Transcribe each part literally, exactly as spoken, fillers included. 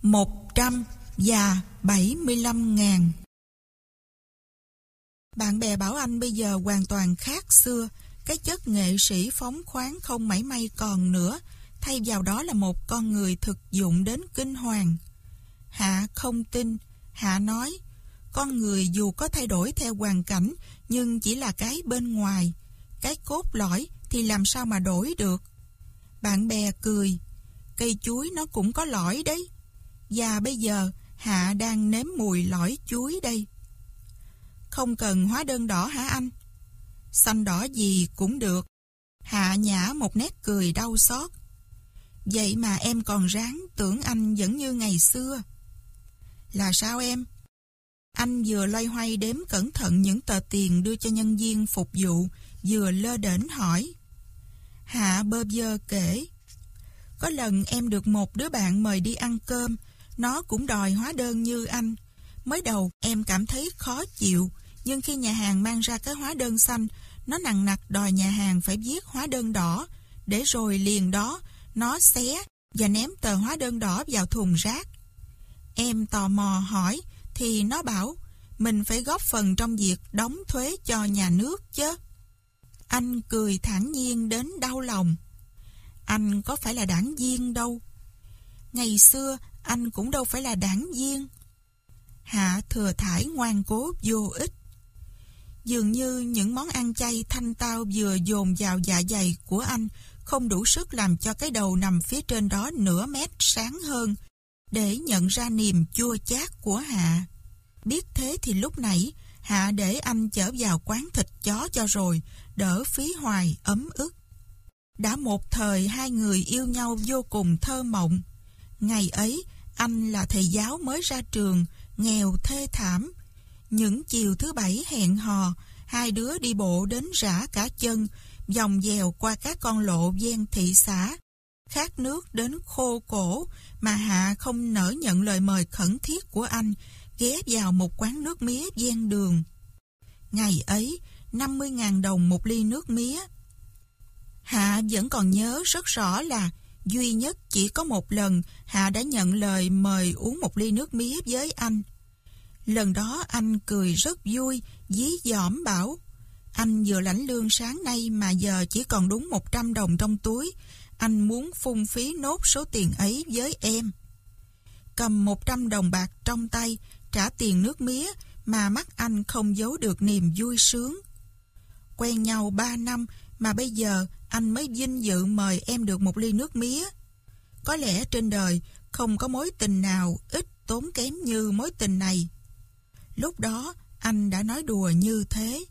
một trăm và bảy mươi lăm ngàn. Bạn bè bảo anh bây giờ hoàn toàn khác xưa, cái chất nghệ sĩ phóng khoáng không mảy may còn nữa, thay vào đó là một con người thực dụng đến kinh hoàng. Hạ không tin. Hạ nói, con người dù có thay đổi theo hoàn cảnh, nhưng chỉ là cái bên ngoài, cái cốt lõi thì làm sao mà đổi được. Bạn bè cười, cây chuối nó cũng có lõi đấy. Và bây giờ Hạ đang nếm mùi lõi chuối đây. Không cần hóa đơn đỏ hả anh? Xanh đỏ gì cũng được. Hạ nhả một nét cười đau xót. Vậy mà em còn ráng tưởng anh vẫn như ngày xưa. Là sao em? Anh vừa loay hoay đếm cẩn thận những tờ tiền đưa cho nhân viên phục vụ, vừa lơ đễnh hỏi. Hạ bơ vơ kể. Có lần em được một đứa bạn mời đi ăn cơm, nó cũng đòi hóa đơn như anh. Mới đầu em cảm thấy khó chịu, nhưng khi nhà hàng mang ra cái hóa đơn xanh, nó nằng nặc đòi nhà hàng phải viết hóa đơn đỏ, để rồi liền đó nó xé và ném tờ hóa đơn đỏ vào thùng rác. Em tò mò hỏi thì nó bảo mình phải góp phần trong việc đóng thuế cho nhà nước chứ. Anh cười thản nhiên đến đau lòng. Anh có phải là đảng viên đâu. Ngày xưa anh cũng đâu phải là đảng viên. Hạ thừa thải ngoan cố vô ích. Dường như những món ăn chay thanh tao vừa dồn vào dạ dày của anh không đủ sức làm cho cái đầu nằm phía trên đó nửa mét sáng hơn để nhận ra niềm chua chát của Hạ. Biết thế thì lúc nãy Hạ để anh chở vào quán thịt chó cho rồi, đỡ phí hoài ấm ức. Đã một thời hai người yêu nhau vô cùng thơ mộng. Ngày ấy anh là thầy giáo mới ra trường, nghèo thê thảm. Những chiều thứ bảy hẹn hò, hai đứa đi bộ đến rã cả chân, vòng dèo qua các con lộ ven thị xã. Khát nước đến khô cổ mà Hạ không nỡ nhận lời mời khẩn thiết của anh, ghé vào một quán nước mía ven đường. Ngày ấy, năm mươi ngàn đồng một ly nước mía. Hạ vẫn còn nhớ rất rõ là duy nhất chỉ có một lần Hạ đã nhận lời mời uống một ly nước mía với anh. Lần đó anh cười rất vui, dí dỏm bảo, anh vừa lãnh lương sáng nay mà giờ chỉ còn đúng một trăm đồng trong túi, anh muốn phung phí nốt số tiền ấy với em. Cầm một trăm đồng bạc trong tay, trả tiền nước mía mà mắt anh không giấu được niềm vui sướng. Quen nhau ba năm mà bây giờ anh mới vinh dự mời em được một ly nước mía. Có lẽ trên đời không có mối tình nào ít tốn kém như mối tình này. Lúc đó anh đã nói đùa như thế.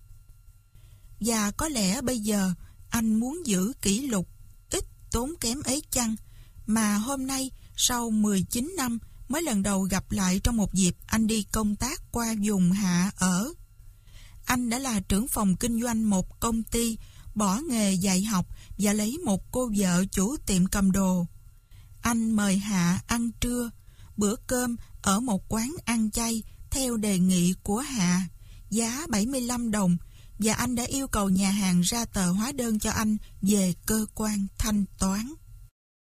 Và có lẽ bây giờ anh muốn giữ kỷ lục ít tốn kém ấy chăng, mà hôm nay sau mười chín năm mới lần đầu gặp lại trong một dịp anh đi công tác qua vùng Hạ ở. Anh đã là trưởng phòng kinh doanh một công ty, bỏ nghề dạy học và lấy một cô vợ chủ tiệm cầm đồ. Anh mời Hạ ăn trưa, bữa cơm ở một quán ăn chay theo đề nghị của Hạ, giá bảy mươi lăm đồng, và anh đã yêu cầu nhà hàng ra tờ hóa đơn cho anh về cơ quan thanh toán.